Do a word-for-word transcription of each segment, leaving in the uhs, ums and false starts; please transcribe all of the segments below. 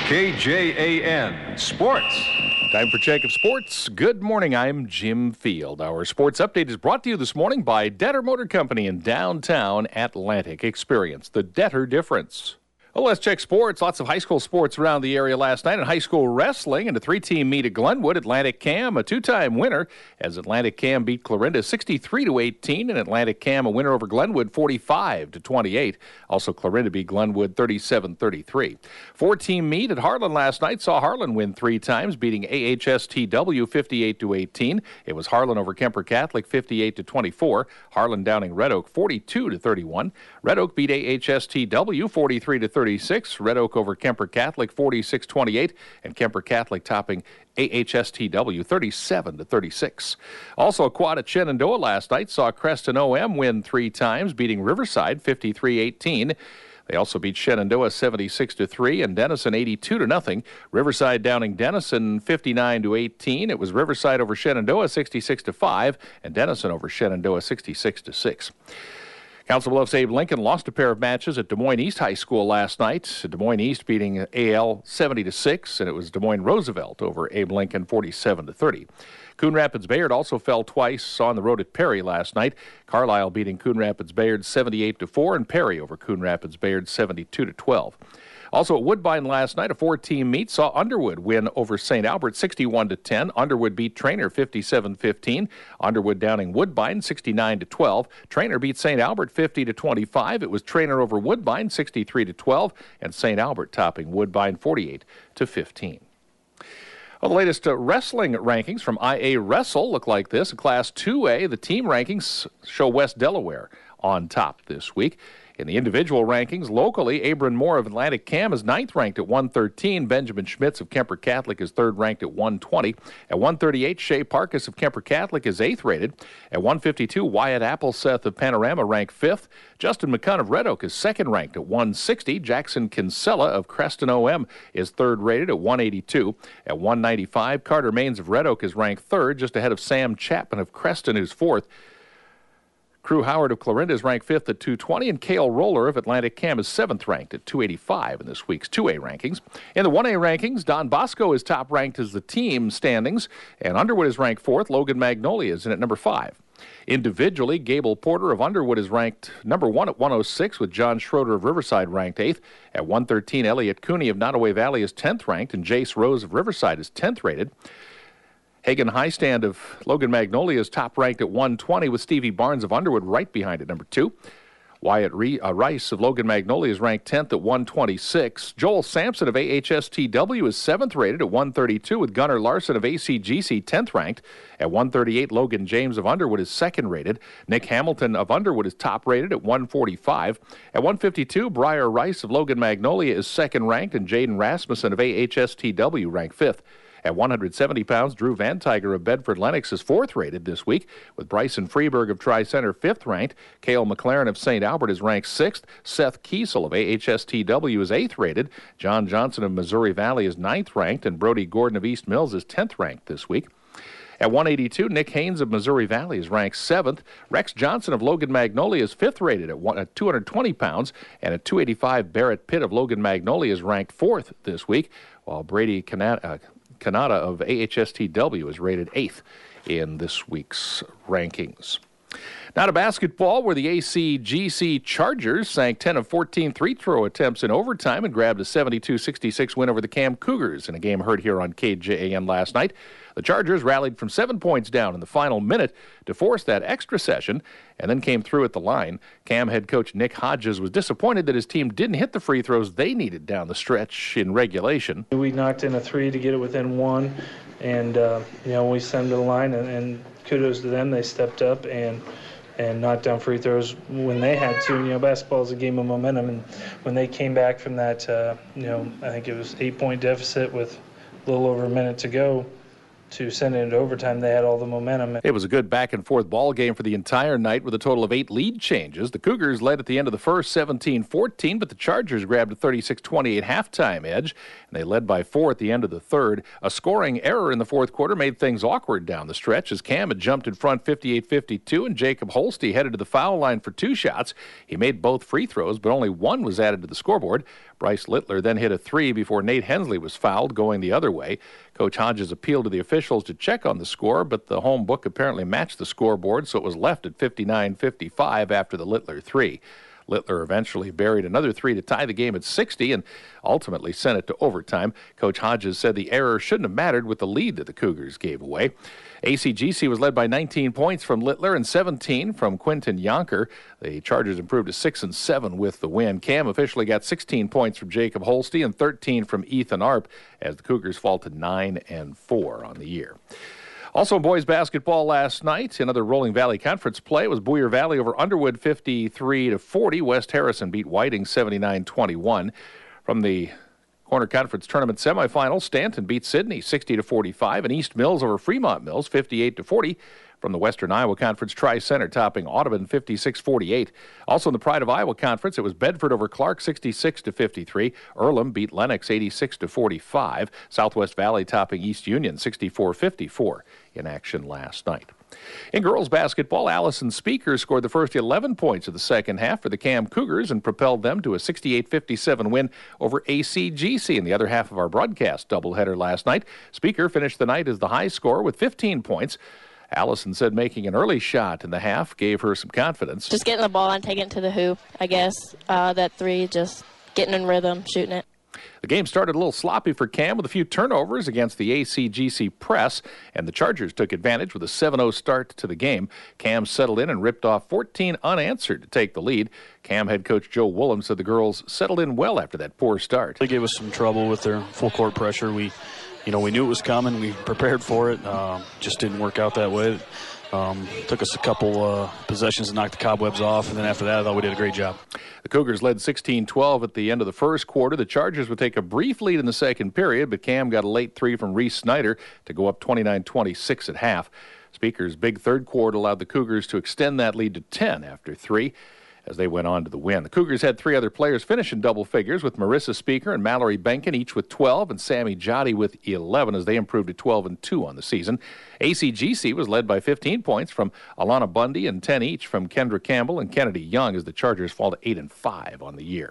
K J A N Sports. Time for Check of Sports. Good morning, I'm Jim Field. Our sports update is brought to you this morning by Detter Motor Company in downtown Atlantic. Experience the Detter difference. Well, let's check sports. Lots of high school sports around the area last night, and high school wrestling and a three-team meet at Glenwood. Atlantic Cam, a two-time winner, as Atlantic Cam beat Clarinda sixty-three to eighteen, and Atlantic Cam a winner over Glenwood forty-five to twenty-eight. Also, Clarinda beat Glenwood thirty-seven thirty-three. Four-team meet at Harlan last night saw Harlan win three times, beating A H S T W fifty-eight to eighteen. It was Harlan over Kemper Catholic fifty-eight to twenty-four. Harlan downing Red Oak forty-two to thirty-one. Red Oak beat A H S T W forty-three to thirty-six. Red Oak over Kemper Catholic forty-six twenty-eight, and Kemper Catholic topping A H S T W thirty-seven to thirty-six. Also, a quad at Shenandoah last night saw Creston O M win three times, beating Riverside fifty-three eighteen. They also beat Shenandoah seventy-six to three and Denison eighty-two to nothing. Riverside downing Denison fifty-nine to eighteen. It was Riverside over Shenandoah sixty-six to five and Denison over Shenandoah sixty-six to six. Council Bluffs Abe Lincoln lost a pair of matches at Des Moines East High School last night. Des Moines East beating A L seventy to six, and it was Des Moines Roosevelt over Abe Lincoln forty-seven to thirty. Coon Rapids Bayard also fell twice on the road at Perry last night. Carlisle beating Coon Rapids Bayard seventy-eight to four, and Perry over Coon Rapids Bayard seventy-two to twelve. Also at Woodbine last night, a four-team meet saw Underwood win over Saint Albert sixty-one to ten. Underwood beat Trainer fifty-seven fifteen. Underwood downing Woodbine sixty-nine to twelve. Trainer beat Saint Albert fifty to twenty-five. It was Trainer over Woodbine sixty-three to twelve, and Saint Albert topping Woodbine forty-eight to fifteen. Well, the latest uh, wrestling rankings from I A Wrestle look like this. Class two A, the team rankings show West Delaware on top this week. In the individual rankings, locally, Abram Moore of Atlantic Cam is ninth ranked at one thirteen. Benjamin Schmitz of Kemper Catholic is third ranked at one twenty. At one thirty-eight, Shea Parkus of Kemper Catholic is eighth rated. At one fifty-two, Wyatt Appleseth of Panorama ranked fifth. Justin McCunn of Red Oak is second ranked at one sixty. Jackson Kinsella of Creston O M is third rated at one eighty-two. At one ninety-five, Carter Maines of Red Oak is ranked third, just ahead of Sam Chapman of Creston, who's fourth. Crew Howard of Clarinda is ranked fifth at two twenty, and Cale Roller of Atlantic Cam is seventh ranked at two eighty-five in this week's two A rankings. In the one A rankings, Don Bosco is top ranked as the team standings, and Underwood is ranked fourth. Logan Magnolia is in at number five. Individually, Gable Porter of Underwood is ranked number one at one oh six, with John Schroeder of Riverside ranked eighth. At one thirteen, Elliott Cooney of Nottoway Valley is tenth ranked, and Jace Rose of Riverside is tenth rated. Hagen Highstand of Logan Magnolia is top ranked at one twenty, with Stevie Barnes of Underwood right behind at number two. Wyatt Re- uh, Rice of Logan Magnolia is ranked tenth at one twenty-six. Joel Sampson of A H S T W is seventh rated at one thirty-two, with Gunnar Larson of A C G C tenth ranked. At one thirty-eight, Logan James of Underwood is second rated. Nick Hamilton of Underwood is top rated at one forty-five. At one fifty-two, Briar Rice of Logan Magnolia is second ranked, and Jaden Rasmussen of A H S T W ranked fifth. At one hundred seventy pounds, Drew Van Tiger of Bedford Lennox is fourth rated this week, with Bryson Freeberg of Tri-Center fifth ranked. Cale McLaren of Saint Albert is ranked sixth. Seth Kiesel of A H S T W is eighth rated. John Johnson of Missouri Valley is ninth ranked, and Brody Gordon of East Mills is tenth ranked this week. At one eighty-two, Nick Haynes of Missouri Valley is ranked seventh. Rex Johnson of Logan Magnolia is fifth rated at, one, at two hundred twenty pounds. And at two eighty-five, Barrett Pitt of Logan Magnolia is ranked fourth this week, while Brady Canada, uh, Kanata of A H S T W is rated eighth in this week's rankings. Now to basketball, where the A C G C Chargers sank ten of fourteen three-throw attempts in overtime and grabbed a seventy-two sixty-six win over the Cam Cougars in a game heard here on K J A N last night. The Chargers rallied from seven points down in the final minute to force that extra session and then came through at the line. Cam head coach Nick Hodges was disappointed that his team didn't hit the free throws they needed down the stretch in regulation. We knocked in a three to get it within one, and uh, you know, we sent them to the line, and, and kudos to them. They stepped up and and knocked down free throws when they had to. You know, basketball is a game of momentum, and when they came back from that, uh, you know, I think it was eight-point deficit with a little over a minute to go, to send it into overtime, they had all the momentum. It was a good back-and-forth ball game for the entire night with a total of eight lead changes. The Cougars led at the end of the first seventeen fourteen, but the Chargers grabbed a thirty-six twenty-eight halftime edge, and they led by four at the end of the third. A scoring error in the fourth quarter made things awkward down the stretch as Cam had jumped in front fifty-eight fifty-two, and Jacob Holste headed to the foul line for two shots. He made both free throws, but only one was added to the scoreboard. Bryce Littler then hit a three before Nate Hensley was fouled, going the other way. Coach Hodges appealed to the officials to check on the score, but the home book apparently matched the scoreboard, so it was left at fifty-nine fifty-five after the Littler three. Littler eventually buried another three to tie the game at sixty and ultimately sent it to overtime. Coach Hodges said the error shouldn't have mattered with the lead that the Cougars gave away. A C G C was led by nineteen points from Littler and seventeen from Quinton Yonker. The Chargers improved to six and seven with the win. Cam officially got sixteen points from Jacob Holste and thirteen from Ethan Arp as the Cougars fall to nine and four on the year. Also in boys basketball last night, another Rolling Valley Conference play was Boyer Valley over Underwood fifty-three to forty. West Harrison beat Whiting seventy-nine twenty-one. From the Corner Conference Tournament semifinals, Stanton beat Sidney sixty to forty-five, and East Mills over Fremont Mills fifty-eight to forty. From the Western Iowa Conference Tri-Center topping Audubon fifty-six forty-eight. Also in the Pride of Iowa Conference, it was Bedford over Clark sixty-six to fifty-three. Earlham beat Lennox eighty-six to forty-five. Southwest Valley topping East Union sixty-four fifty-four in action last night. In girls basketball, Allison Speaker scored the first eleven points of the second half for the Cam Cougars and propelled them to a sixty-eight fifty-seven win over A C G C in the other half of our broadcast doubleheader last night. Speaker finished the night as the high scorer with fifteen points. Allison said making an early shot in the half gave her some confidence. Just getting the ball and taking it to the hoop, I guess. Uh, that three, just getting in rhythm, shooting it. The game started a little sloppy for Cam with a few turnovers against the A C G C press, and the Chargers took advantage with a seven oh start to the game. Cam settled in and ripped off fourteen unanswered to take the lead. Cam head coach Joe Woolham said the girls settled in well after that poor start. They gave us some trouble with their full court pressure. We, you know, we knew it was coming. We prepared for it. Uh, just didn't work out that way. Um, took us a couple uh, possessions to knock the cobwebs off, and then after that, I thought we did a great job. The Cougars led sixteen twelve at the end of the first quarter. The Chargers would take a brief lead in the second period, but Cam got a late three from Reese Snyder to go up twenty-nine twenty-six at half. Speaker's big third quarter allowed the Cougars to extend that lead to ten after three as they went on to the win. The Cougars had three other players finish in double figures, with Marissa Speaker and Mallory Benkin each with twelve and Sammy Jotty with eleven as they improved to twelve and two on the season. A C G C was led by fifteen points from Alana Bundy and ten each from Kendra Campbell and Kennedy Young as the Chargers fall to eight and five on the year.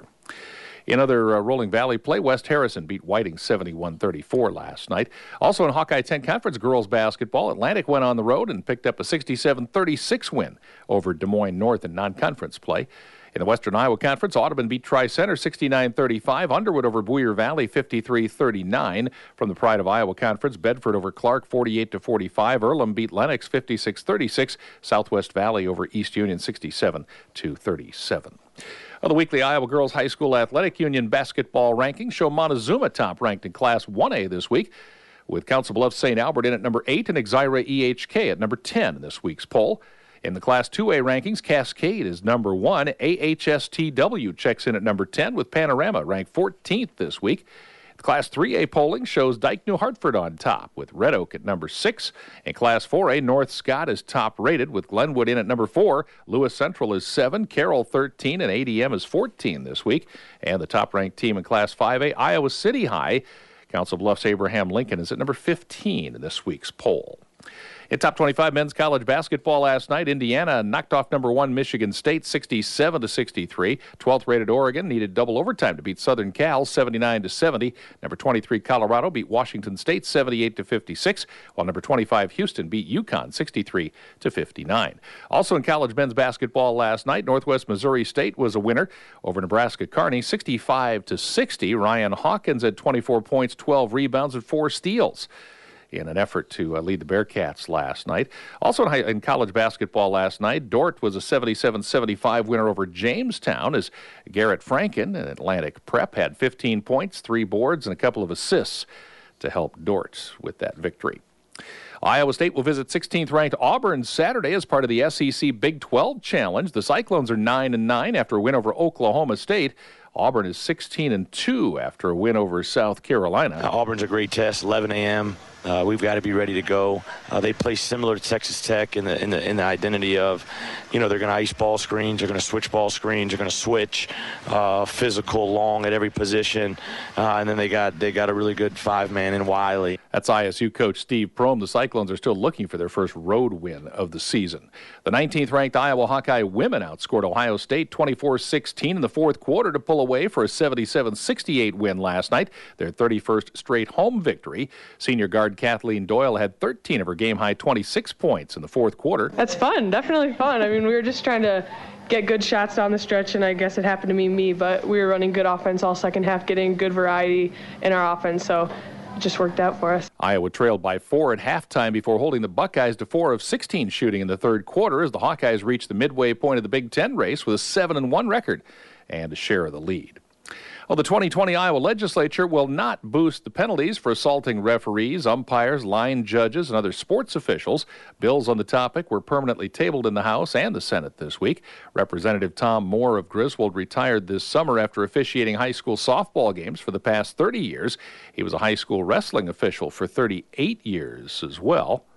In other uh, Rolling Valley play, West Harrison beat Whiting seventy-one thirty-four last night. Also in Hawkeye ten Conference girls basketball, Atlantic went on the road and picked up a sixty-seven thirty-six win over Des Moines North in non-conference play. In the Western Iowa Conference, Audubon beat Tri-Center sixty-nine thirty-five. Underwood over Boyer Valley fifty-three thirty-nine. From the Pride of Iowa Conference, Bedford over Clark forty-eight to forty-five. Earlham beat Lennox fifty-six thirty-six. Southwest Valley over East Union sixty-seven to thirty-seven. Well, the weekly Iowa Girls High School Athletic Union basketball rankings show Montezuma top ranked in Class one A this week, with Council Bluffs Saint Albert in at number eight and Exira E H K at number ten in this week's poll. In the Class two A rankings, Cascade is number one. A H S T W checks in at number ten, with Panorama ranked fourteenth this week. The Class three A polling shows Dike New Hartford on top, with Red Oak at number six. In Class four A, North Scott is top rated, with Glenwood in at number four. Lewis Central is seven, Carroll thirteen, and A D M is fourteen this week. And the top-ranked team in Class five A, Iowa City High. Council Bluffs Abraham Lincoln is at number fifteen in this week's poll. In top twenty-five men's college basketball last night, Indiana knocked off number one Michigan State sixty-seven to sixty-three. twelfth rated Oregon needed double overtime to beat Southern Cal seventy-nine to seventy. Number twenty-three Colorado beat Washington State seventy-eight to fifty-six, while number twenty-five Houston beat UConn sixty-three to fifty-nine. Also in college men's basketball last night, Northwest Missouri State was a winner over Nebraska Kearney sixty-five to sixty. Ryan Hawkins had twenty-four points, twelve rebounds, and four steals in an effort to uh, lead the Bearcats last night. Also in, high, in college basketball last night, Dort was a seventy-seven seventy-five winner over Jamestown as Garrett Franken in Atlantic Prep had fifteen points, three boards, and a couple of assists to help Dort with that victory. Iowa State will visit sixteenth ranked Auburn Saturday as part of the S E C Big twelve Challenge. The Cyclones are nine and nine after a win over Oklahoma State. Auburn is sixteen and two after a win over South Carolina. Uh, Auburn's a great test, eleven a m Uh, we've got to be ready to go. Uh, they play similar to Texas Tech in the in the in the identity of, you know, they're going to ice ball screens, they're going to switch ball screens, they're going to switch, uh, physical, long at every position, uh, and then they got they got a really good five man in Wiley. That's I S U coach Steve Prohm. The Cyclones are still looking for their first road win of the season. The nineteenth ranked Iowa Hawkeye women outscored Ohio State twenty-four sixteen in the fourth quarter to pull away for a seventy-seven sixty-eight win last night, their thirty-first straight home victory. Senior guard Kathleen Doyle had thirteen of her game-high twenty-six points in the fourth quarter. That's fun, definitely fun. I mean, we were just trying to get good shots down the stretch, and I guess it happened to be me, but we were running good offense all second half, getting good variety in our offense, so it just worked out for us. Iowa trailed by four at halftime before holding the Buckeyes to four of sixteen shooting in the third quarter as the Hawkeyes reached the midway point of the Big Ten race with a seven and one record and a share of the lead. Well, the twenty twenty Iowa legislature will not boost the penalties for assaulting referees, umpires, line judges, and other sports officials. Bills on the topic were permanently tabled in the House and the Senate this week. Representative Tom Moore of Griswold retired this summer after officiating high school softball games for the past thirty years. He was a high school wrestling official for thirty-eight years as well.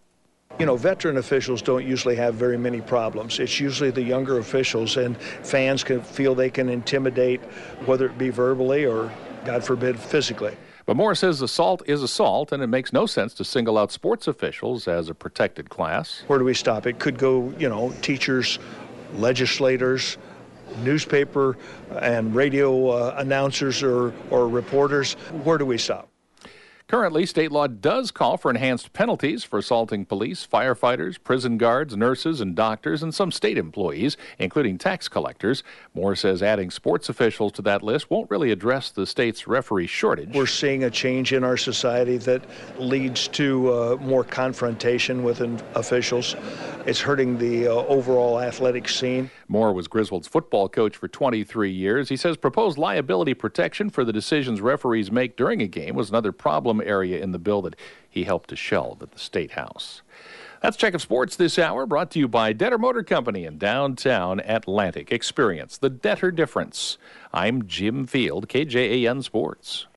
You know, veteran officials don't usually have very many problems. It's usually the younger officials, and fans can feel they can intimidate, whether it be verbally or, God forbid, physically. But Moore says assault is assault, and it makes no sense to single out sports officials as a protected class. Where do we stop? It could go, you know, teachers, legislators, newspaper and radio uh, announcers or, or reporters. Where do we stop? Currently, state law does call for enhanced penalties for assaulting police, firefighters, prison guards, nurses, and doctors, and some state employees, including tax collectors. Moore says adding sports officials to that list won't really address the state's referee shortage. We're seeing a change in our society that leads to uh, more confrontation with officials. It's hurting the uh, overall athletic scene. Moore was Griswold's football coach for twenty-three years. He says proposed liability protection for the decisions referees make during a game was another problem area in the bill that he helped to shelve at the State House. That's Check of Sports this hour, brought to you by Detter Motor Company in downtown Atlantic. Experience the Detter difference. I'm Jim Field, K J A N Sports.